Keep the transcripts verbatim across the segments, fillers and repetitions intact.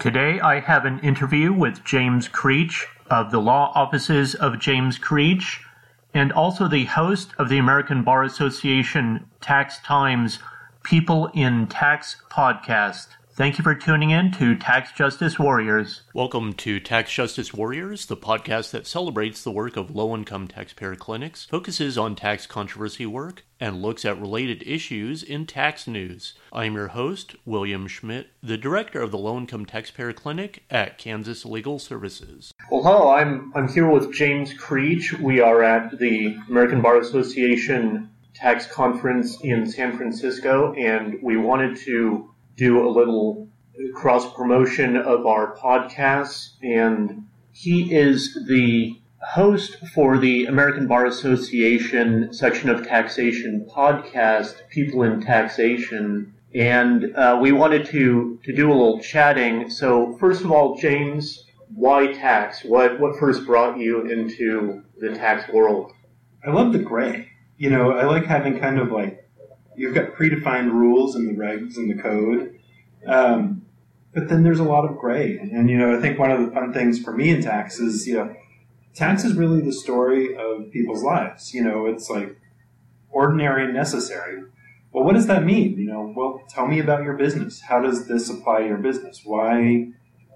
Today I have an interview with James Creech of the Law Offices of James Creech, and also the host of the American Bar Association Tax Times People in Tax podcast. Thank you for tuning in to Tax Justice Warriors. Welcome to Tax Justice Warriors, the podcast that celebrates the work of low-income taxpayer clinics, focuses on tax controversy work, and looks at related issues in tax news. I'm your host, William Schmidt, the director of the Low-Income Taxpayer Clinic at Kansas Legal Services. Well, hello, I'm I'm here with James Creech. We are at the American Bar Association Tax Conference in San Francisco, and we wanted to do a little cross-promotion of our podcasts, and he is the host for the American Bar Association section of taxation podcast, People in Taxation, and uh, we wanted to, to do a little chatting. So first of all, James, why tax? What, what first brought you into the tax world? I love the gray. You know, I like having kind of like, you've got predefined rules in the regs and the code, um, but then there's a lot of gray. And, you know, I think one of the fun things for me in tax is, you know, tax is really the story of people's lives. You know, it's like ordinary and necessary. Well, what does that mean? You know, well, tell me about your business. How does this apply to your business? Why,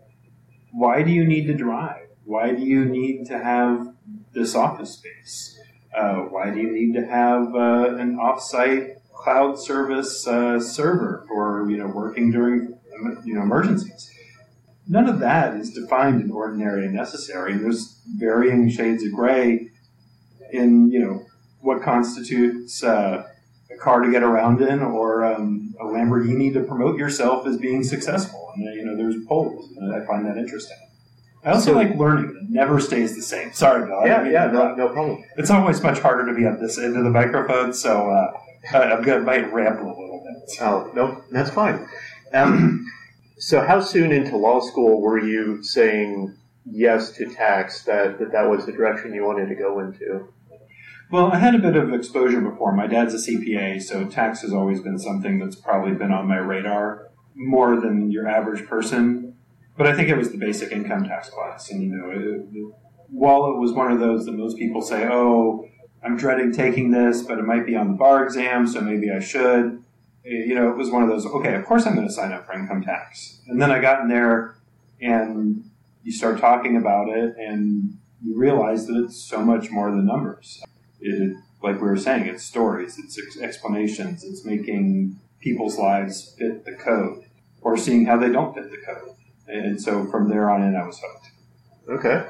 why do you need to drive? Why do you need to have this office space? Uh, why do you need to have uh, an off-site cloud service uh, server for, you know, working during, you know, emergencies? None of that is defined in ordinary and necessary. And there's varying shades of gray in, you know, what constitutes uh, a car to get around in or um, a Lamborghini to promote yourself as being successful. And, you know, there's poles. And I find that interesting. I also so, like learning. It never stays the same. Sorry, Bill. Yeah, yeah, no, no problem. It's always much harder to be on this end of the microphone, so uh, I'm going to might ramble a little bit. Oh, no, that's fine. Um, so how soon into law school were you saying yes to tax, that, that that was the direction you wanted to go into? Well, I had a bit of exposure before. My dad's a C P A, so tax has always been something that's probably been on my radar more than your average person. But I think it was the basic income tax class. And, you know, it, it, while it was one of those that most people say, oh, I'm dreading taking this, but it might be on the bar exam, so maybe I should. You know, it was one of those, okay, of course I'm going to sign up for income tax. And then I got in there, and you start talking about it, and you realize that it's so much more than numbers. It, like we were saying, it's stories, it's ex- explanations, it's making people's lives fit the code, or seeing how they don't fit the code. And so from there on in, I was hooked. Okay.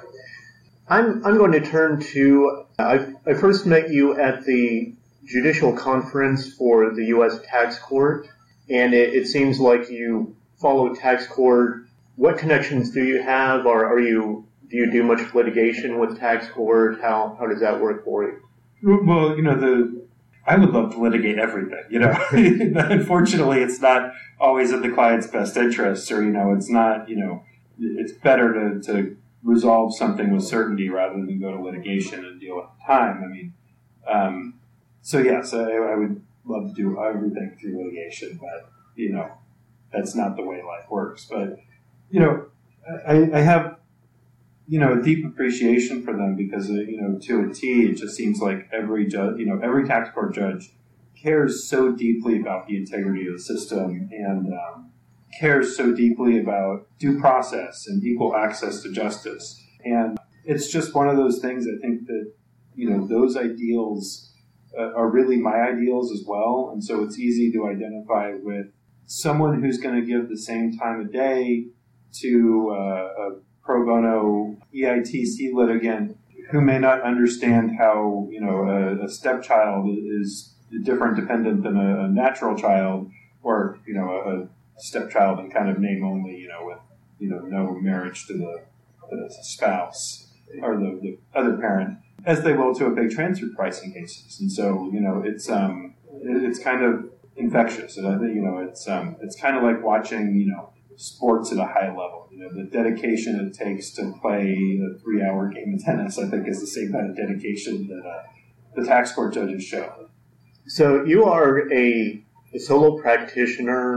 I'm I'm going to turn to, I, I first met you at the Judicial Conference for the U S Tax Court, and it, it seems like you follow tax court. What connections do you have, or are you, do you do much litigation with tax court? How how does that work for you? Well, you know, the I would love to litigate everything, you know. Unfortunately, it's not always in the client's best interest, or, you know, it's not, you know, it's better to, to resolve something with certainty rather than go to litigation and deal with time. I mean, um, so yes, I, I would love to do everything through litigation, but, you know, that's not the way life works. But, you know, I, I have, you know, a deep appreciation for them because, uh, you know, to a T, it just seems like every judge, you know, every tax court judge cares so deeply about the integrity of the system and um, cares so deeply about due process and equal access to justice. And it's just one of those things, I think that, you know, those ideals uh, are really my ideals as well. And so it's easy to identify with someone who's going to give the same time of day to uh, a pro bono E I T C litigant who may not understand how, you know, a, a stepchild is different dependent than a, a natural child, or, you know, a stepchild in kind of name only, you know, with, you know, no marriage to the, the spouse or the, the other parent, as they will to a big transfer pricing cases. And so, you know, it's um, it, it's kind of infectious. And I think, you know, it's um, it's kind of like watching, you know, sports at a high level. You know, the dedication it takes to play a three-hour game of tennis, I think, is the same kind of dedication that uh, the tax court judges show. So you are a, a solo practitioner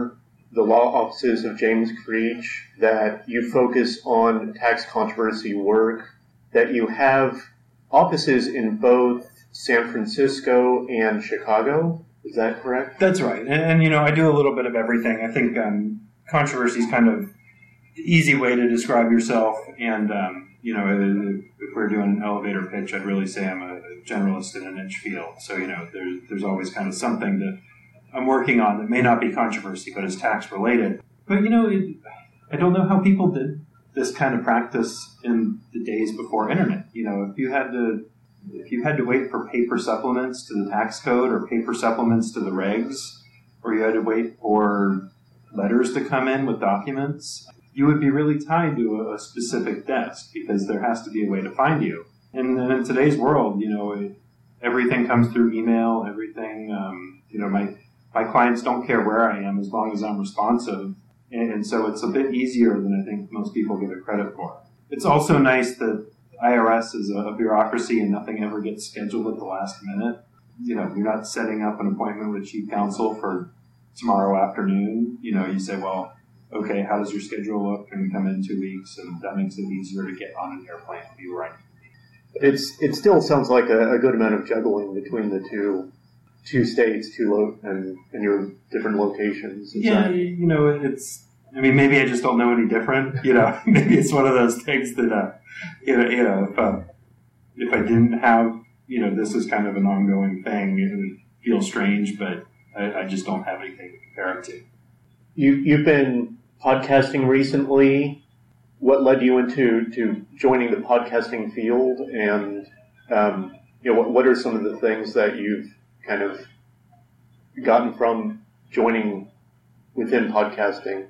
the law offices of James Creech, that you focus on tax controversy work, that you have offices in both San Francisco and Chicago. Is that correct? That's right. And, and you know, I do a little bit of everything. I think um, controversy is kind of the easy way to describe yourself. And, um, you know, if we're doing an elevator pitch, I'd really say I'm a generalist in a niche field. So, you know, there's, there's always kind of something that I'm working on that may not be controversy, but is tax related. But, you know, it, I don't know how people did this kind of practice in the days before internet. You know, if you had to, if you had to wait for paper supplements to the tax code or paper supplements to the regs, or you had to wait for letters to come in with documents, you would be really tied to a, a specific desk because there has to be a way to find you. And then in today's world, you know, it, everything comes through email, everything, um, you know, my, my clients don't care where I am as long as I'm responsive. And, and so it's a bit easier than I think most people give it credit for. It's also nice that I R S is a, a bureaucracy and nothing ever gets scheduled at the last minute. You know, you're not setting up an appointment with chief counsel for tomorrow afternoon. You know, you say, well, okay, how does your schedule look? Can we come in two weeks? And that makes it easier to get on an airplane and be right. It's it still sounds like a, a good amount of juggling between the two two states, two lo- and and your different locations. Is yeah, that... you know, it's. I mean, maybe I just don't know any different. You know, maybe it's one of those things that, uh, you know, you know, if uh, if I didn't have, you know, this is kind of an ongoing thing, it would feel strange, but I, I just don't have anything to compare it to. You you've been podcasting recently. What led you into to joining the podcasting field, and um, you know, what what are some of the things that you've kind of gotten from joining within podcasting?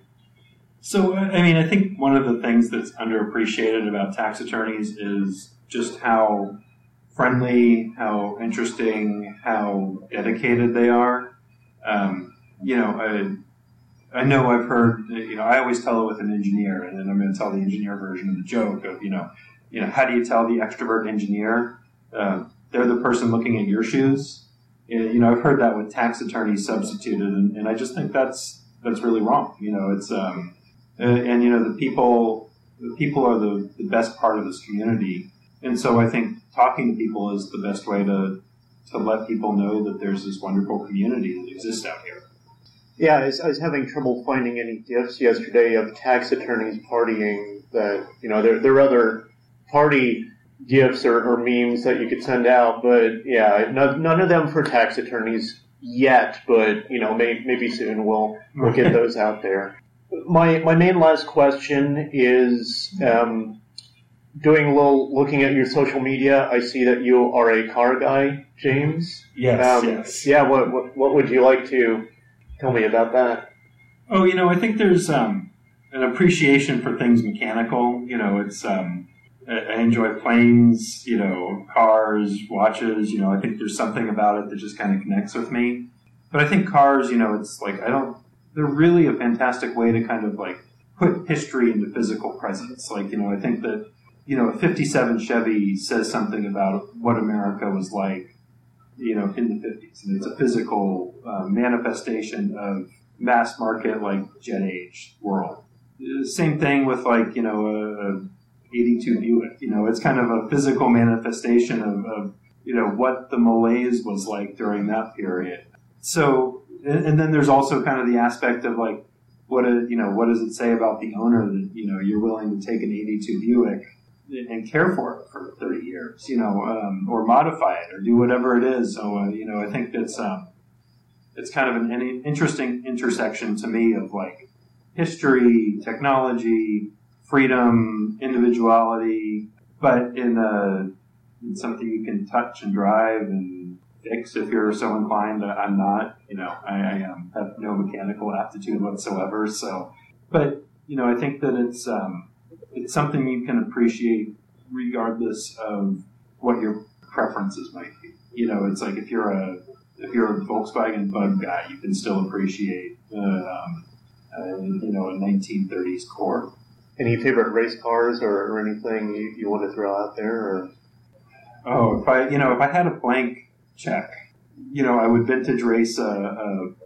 So, I mean, I think one of the things that's underappreciated about tax attorneys is just how friendly, how interesting, how dedicated they are. Um, you know, I, I know I've heard, you know, I always tell it with an engineer, and then I'm going to tell the engineer version of the joke of, you know, you know, how do you tell the extrovert engineer? Uh, they're the person looking at your shoes. You know, I've heard that with tax attorneys substituted, and, and I just think that's that's really wrong. You know, it's um, and, and you know the people the people are the, the best part of this community, and so I think talking to people is the best way to to let people know that there's this wonderful community that exists out here. Yeah, I was, I was having trouble finding any gifs yesterday of tax attorneys partying. That you know, there there are other party gifs or, or memes that you could send out, but yeah, no, none of them for tax attorneys yet. But you know, may, maybe soon we'll we'll get those out there. My my main last question is um, doing a little looking at your social media. I see that you are a car guy, James. Yes. Um, yes. Yeah. What, what what would you like to tell me about that? Oh, you know, I think there's um, an appreciation for things mechanical. You know, it's. Um, I enjoy planes, you know, cars, watches, you know, I think there's something about it that just kind of connects with me. But I think cars, you know, it's like, I don't, they're really a fantastic way to kind of like put history into physical presence. Like, you know, I think that, you know, a fifty-seven Chevy says something about what America was like, you know, in the fifties. And it's a physical uh, manifestation of mass market, like jet age world. Same thing with like, you know, a, a eighty-two Buick, you know, it's kind of a physical manifestation of, of, you know, what the malaise was like during that period. So, and, and then there's also kind of the aspect of like, what, a, you know, what does it say about the owner that, you know, you're willing to take an eighty-two Buick and care for it for thirty years, you know, um, or modify it or do whatever it is. So, uh, you know, I think that's, um, it's kind of an, an interesting intersection to me of like history, technology, freedom, individuality, but in, a, in something you can touch and drive and fix if you're so inclined. I'm not, you know, I, I um, have no mechanical aptitude whatsoever. So, but you know, I think that it's um, it's something you can appreciate regardless of what your preferences might be. You know, it's like if you're a if you're a Volkswagen Bug guy, you can still appreciate uh, um, uh, you know a nineteen thirties Corp. Any favorite race cars or, or anything you, you want to throw out there? Or? Oh, if I, you know, if I had a blank check, you know, I would vintage race a, a,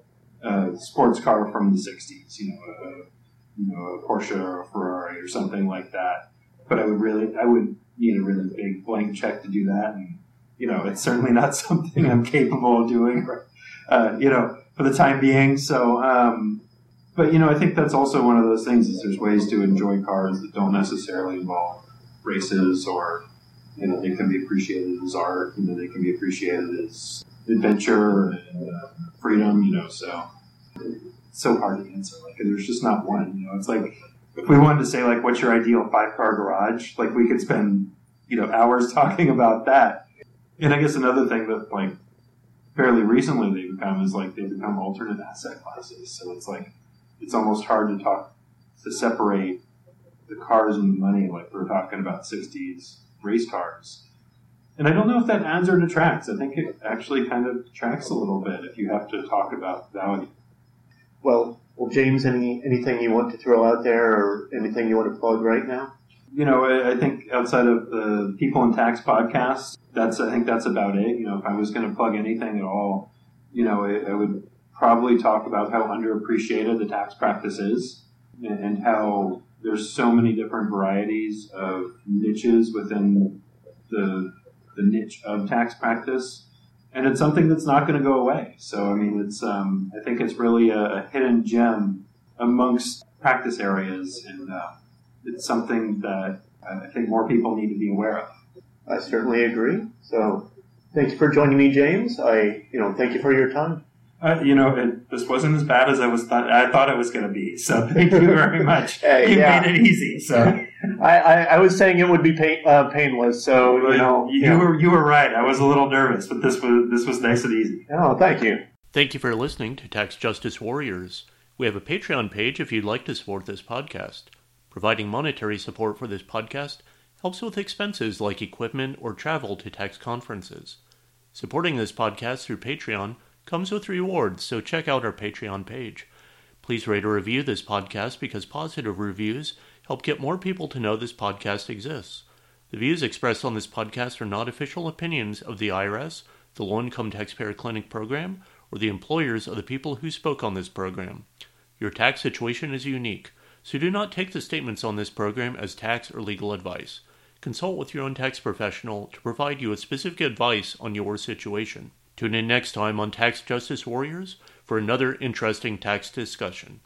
a sports car from the sixties, you know, a, you know, a Porsche or a Ferrari or something like that. But I would really, I would need a really big blank check to do that, and you know, it's certainly not something I'm capable of doing, uh, you know, for the time being. So, um, but you know, I think that's also one of those things is there's ways to enjoy cars that don't necessarily involve races, or you know, they can be appreciated as art, you know, they can be appreciated as adventure and uh, freedom, you know. So it's so hard to answer. Like, there's just not one. You know, it's like if we wanted to say like, what's your ideal five car garage? Like, we could spend you know hours talking about that. And I guess another thing that like fairly recently they become is like they become alternate asset classes. So it's like it's almost hard to talk to separate the cars and the money, like we were talking about sixties race cars. And I don't know if that adds or detracts. I think it actually kind of detracts a little bit if you have to talk about value. Well, well, James, any anything you want to throw out there, or anything you want to plug right now? You know, I, I think outside of the People in Tax podcast, that's I think that's about it. You know, if I was going to plug anything at all, you know, I, I would probably talk about how underappreciated the tax practice is, and, and how there's so many different varieties of niches within the the niche of tax practice, and it's something that's not going to go away. So, I mean, it's um, I think it's really a, a hidden gem amongst practice areas, and uh, it's something that I think more people need to be aware of. I certainly agree. So, thank you for joining me, James. I, you know, thank you for your time. Uh, you know, it, this wasn't as bad as I was th- I thought it was going to be. So, thank you very much. Hey, you yeah. made it easy. So. I, I, I was saying it would be pain, uh, painless, so you know you, you know. were you were right. I was a little nervous, but this was this was nice and easy. Oh, thank you. Thank you for listening to Tax Justice Warriors. We have a Patreon page if you'd like to support this podcast. Providing monetary support for this podcast helps with expenses like equipment or travel to tax conferences. Supporting this podcast through Patreon comes with rewards, so check out our Patreon page. Please rate or review this podcast because positive reviews help get more people to know this podcast exists. The views expressed on this podcast are not official opinions of the I R S, the Low Income Taxpayer Clinic program, or the employers of the people who spoke on this program. Your tax situation is unique, so do not take the statements on this program as tax or legal advice. Consult with your own tax professional to provide you with specific advice on your situation. Tune in next time on Tax Justice Warriors for another interesting tax discussion.